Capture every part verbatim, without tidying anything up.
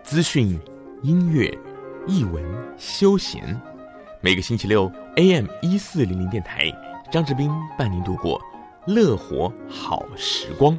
资讯、音乐、艺文、休闲。每个星期六 A M 一四零零电台，张志斌伴您度过乐活好时光。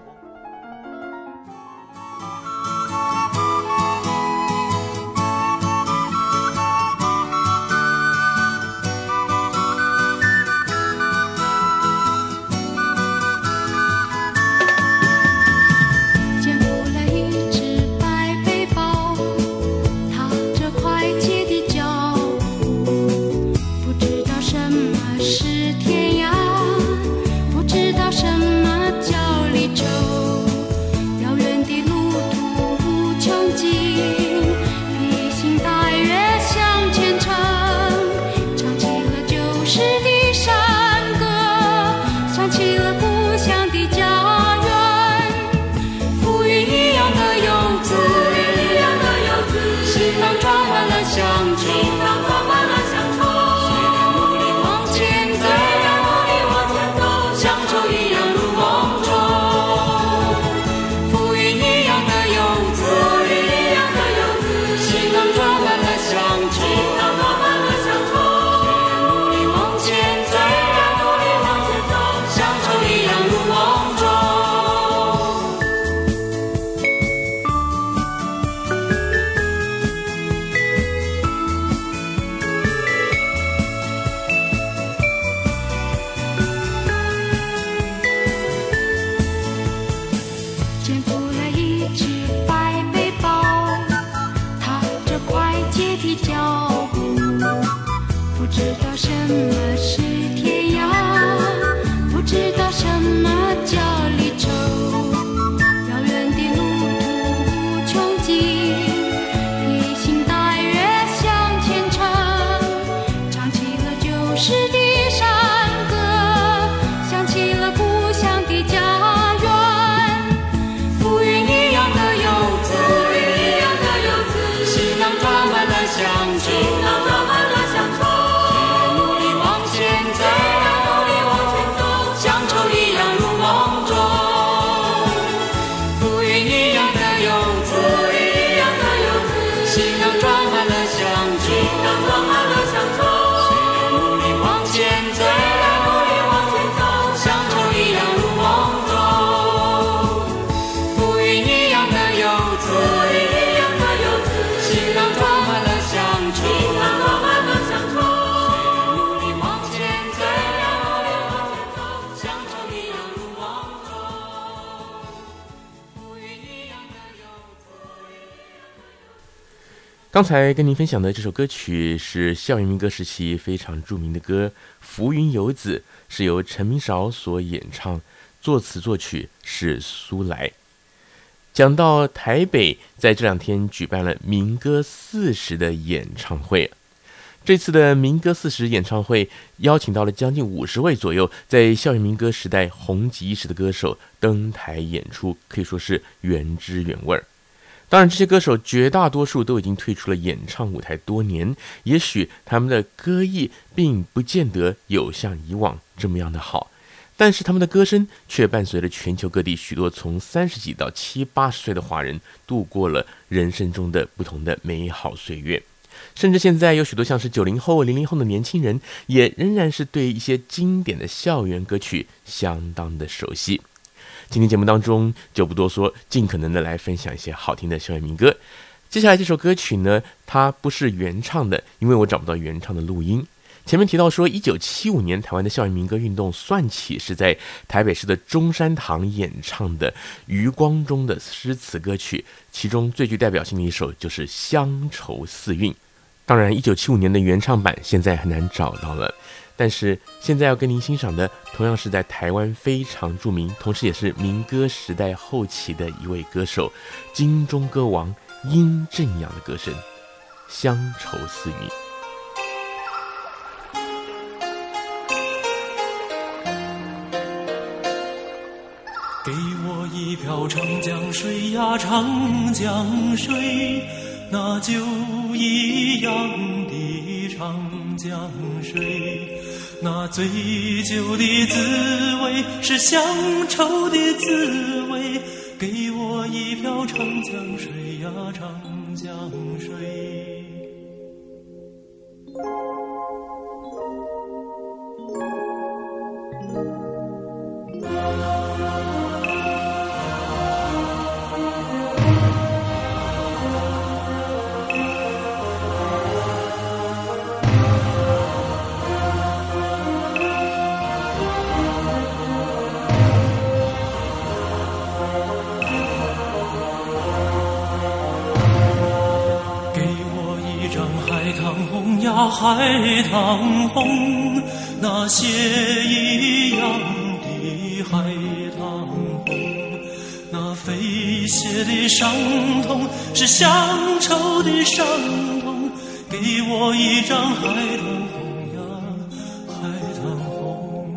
刚才跟您分享的这首歌曲是校园民歌时期非常著名的歌《浮云游子》，是由陈明韶所演唱，作词作曲是苏来。讲到台北在这两天举办了民歌四十的演唱会，这次的民歌四十演唱会邀请到了将近五十位左右在校园民歌时代红极一时的歌手登台演出，可以说是原汁原味儿。当然，这些歌手绝大多数都已经退出了演唱舞台多年，也许他们的歌艺并不见得有像以往这么样的好，但是他们的歌声却伴随了全球各地许多从三十几到七八十岁的华人度过了人生中的不同的美好岁月。甚至现在有许多像是九零后、零零后的年轻人，也仍然是对一些经典的校园歌曲相当的熟悉。今天节目当中就不多说，尽可能的来分享一些好听的校园民歌。接下来这首歌曲呢，它不是原唱的，因为我找不到原唱的录音。前面提到说，一九七五年台湾的校园民歌运动算起是在台北市的中山堂演唱的余光中的诗词歌曲，其中最具代表性的一首就是《乡愁四韵》。当然一九七五年的原唱版现在很难找到了，但是现在要跟您欣赏的同样是在台湾非常著名，同时也是民歌时代后期的一位歌手，金钟歌王殷正阳的歌声《乡愁四韵》。 给我一瓢长江水呀长江水，那就一样的长江水，那醉酒的滋味是乡愁的滋味。给我一瓢长江水呀长江水。海棠红，那血一样的海棠红，那飞泻的伤痛是乡愁的伤痛，给我一张海棠红呀，海棠红。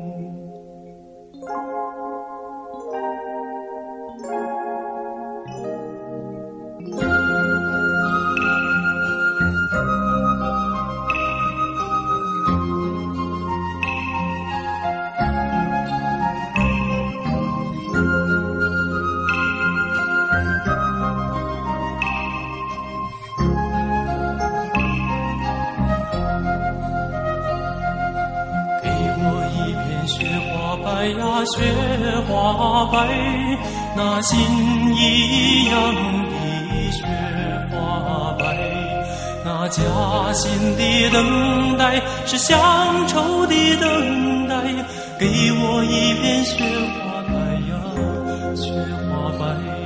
雪花白，那心一样的雪花白，那夹心的等待是乡愁的等待，给我一片雪花白呀，雪花白。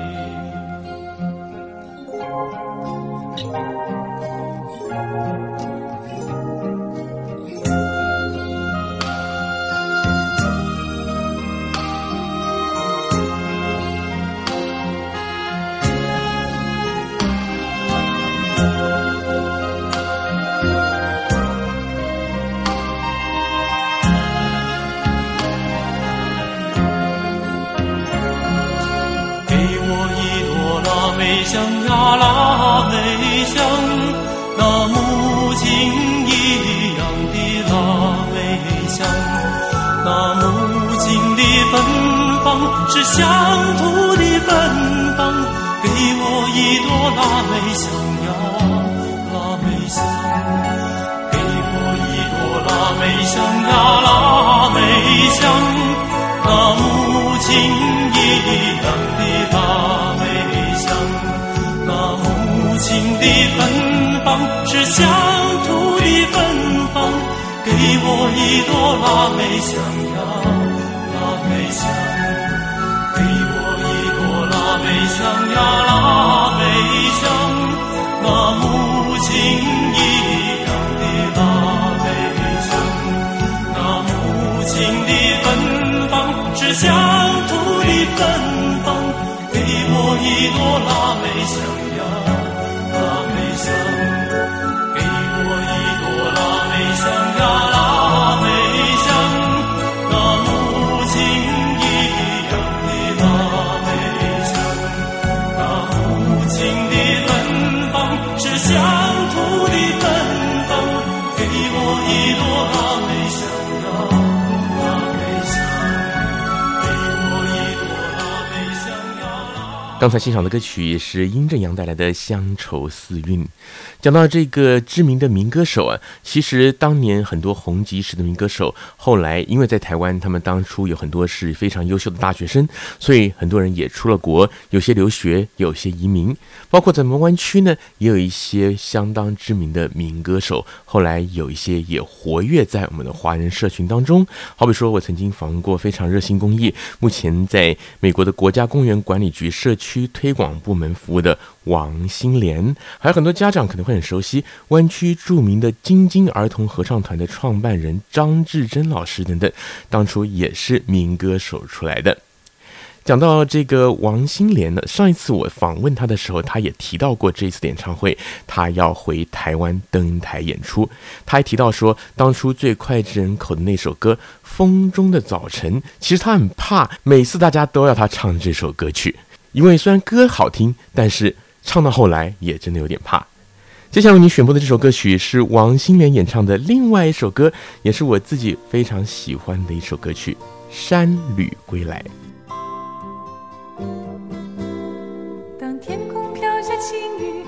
香呀腊梅香，那母亲一样的腊梅香，那母亲的芬芳是乡土的芬芳，给我一朵腊梅香呀，腊梅香，给我一朵腊梅香呀，腊梅香，那母亲一样的腊梅香。母亲的芬芳是乡土的芬芳，给我一朵腊梅香呀，腊梅香，给我一朵腊梅香呀，腊梅香，那母亲一样的腊梅香，那母亲的芬芳是乡土的芬芳，给我一朵腊梅香。给我一朵腊梅香呀，腊梅香，那母亲一样的腊梅香，那母亲的芬芳是乡土的芬芳，给我一朵腊梅香呀，腊梅香，给我一朵腊梅香呀。 刚才欣赏的歌曲是殷正阳带来的《乡愁四韵》。讲到这个知名的民歌手啊，其实当年很多红极一时的民歌手，后来因为在台湾，他们当初有很多是非常优秀的大学生，所以很多人也出了国，有些留学，有些移民，包括在我们湾区呢，也有一些相当知名的民歌手，后来有一些也活跃在我们的华人社群当中。好比说，我曾经访问过非常热心公益，目前在美国的国家公园管理局社区推广部门服务的王心莲，还有很多家长可能会很熟悉湾区著名的金金儿童合唱团的创办人张志珍老师等等，当初也是民歌手出来的。讲到这个王心莲呢，上一次我访问他的时候，他也提到过这一次的演唱会，他要回台湾登台演出。他还提到说，当初最脍炙人口的那首歌《风中的早晨》，其实他很怕每次大家都要他唱这首歌曲，因为虽然歌好听，但是唱到后来也真的有点怕。接下来为你选播的这首歌曲是王心莲演唱的另外一首歌，也是我自己非常喜欢的一首歌曲《山旅归来》。 当天空飘下轻雨，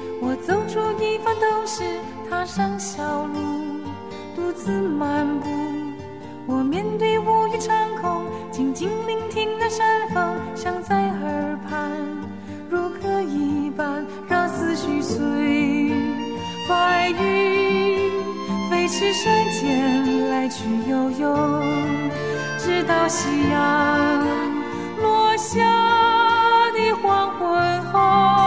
走出一番都是踏上小路，独自漫步。我面对乌云长空，静静聆听那山风响在耳畔，如歌一般让思绪随白云飞驰山间来去悠悠，直到夕阳落下的黄昏后。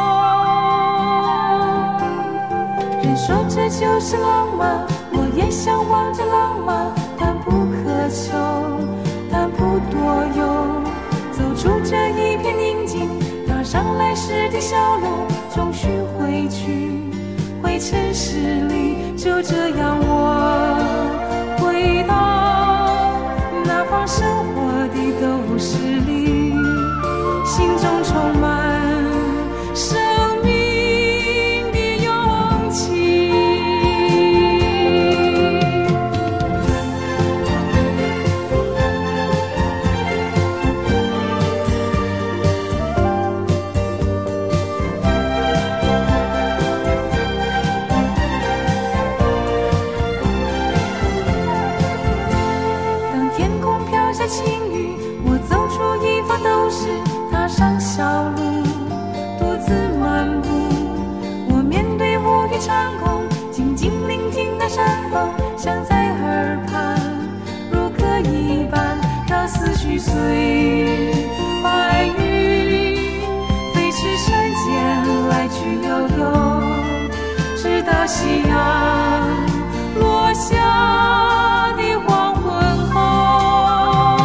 人说这就是浪漫，我也向往着浪漫，但不渴求，但不多有。走出这一片宁静，踏上来时的小路，终须回去，回城市里。就这样我回到那方生活的都市里，心中充满生命的勇气。当天空飘下晴雨，我走出一方都是踏上小路，独自漫步。我面对乌云长空，静静聆听那山风响在耳畔，如歌一般让思绪随白云飞驰山间来去悠悠，直到夕阳落下的黄昏后。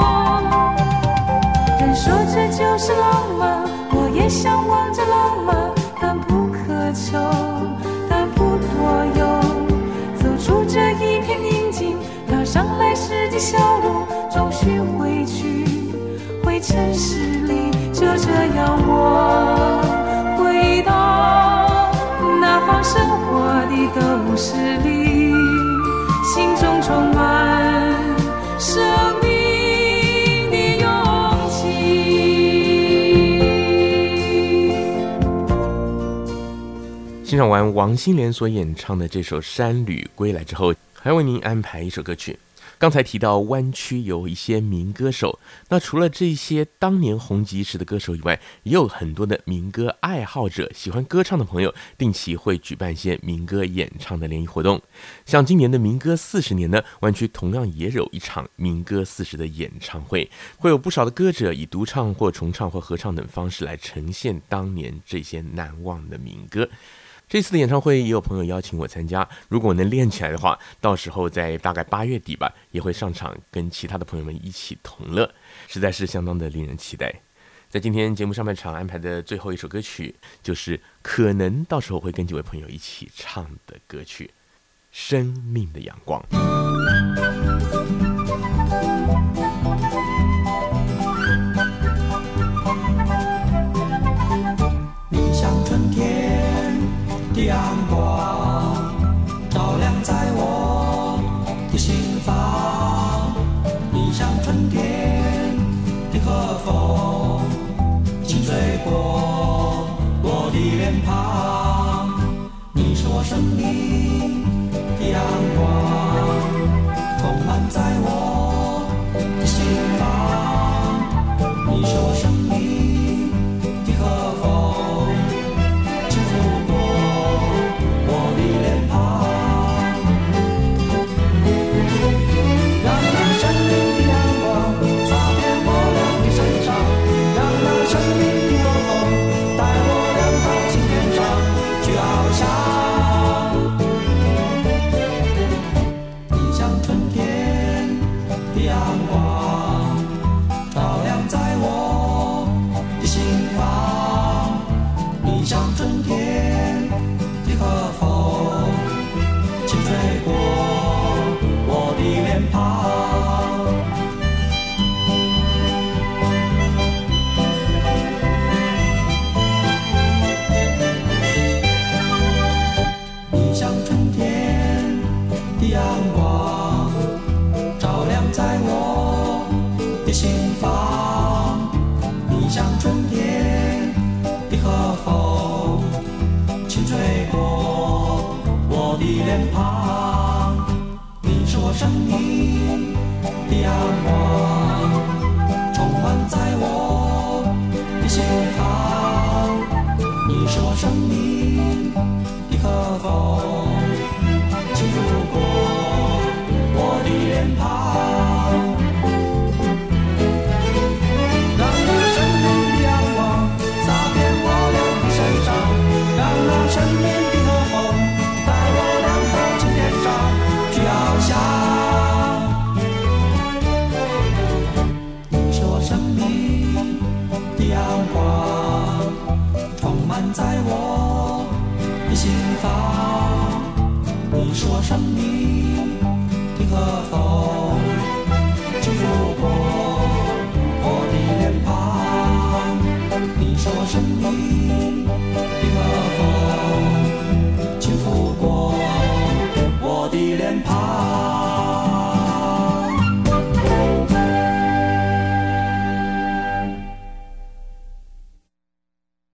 人说这就是浪漫，我也向往着浪漫，但不渴求，但不多有。走出这一片宁静，踏上来时的小路，终须回去，回城市里。就这样我回到那方生活的都市里，心中充满生命的勇气。 欣赏完王心莲所演唱的这首《山旅归来》之后，还要为您安排一首歌曲。刚才提到湾区有一些民歌手，那除了这些当年红极一时的歌手以外，也有很多的民歌爱好者，喜欢歌唱的朋友定期会举办一些民歌演唱的联谊活动。像今年的民歌四十年呢，湾区同样也有一场民歌四十的演唱会，会有不少的歌者以独唱或重唱或合唱等方式来呈现当年这些难忘的民歌。这次的演唱会也有朋友邀请我参加，如果能练起来的话，到时候在大概八月底吧，也会上场跟其他的朋友们一起同乐，实在是相当的令人期待。在今天节目上半场安排的最后一首歌曲，就是可能到时候会跟几位朋友一起唱的歌曲《生命的阳光》。 你像春天的阳光，照亮在我的心房。你像春天的和风，轻吹过我的脸庞。你是我生命的阳光，充满在我的心房。你是我生命的和风，轻拂过我的脸庞。让那生命的阳光洒遍我俩的身上，让那生命的和风带我俩到青天上去翱翔。你像春天的阳光，照亮在我的心房。你像春天的和风，轻吹过我的脸庞。你像春天的阳光，照亮在我的心房。你像春天的和风，轻吹的阳光，充满在我的心房。你是我生命的河风，轻拂过我的脸庞。让那生命的阳光洒遍我俩的身上，让那生命的河风带我俩到青天上去翱翔。你是我生命的阳光，充满在我的心房。你是我生命的河风，轻拂过我的脸庞。你是我生命的河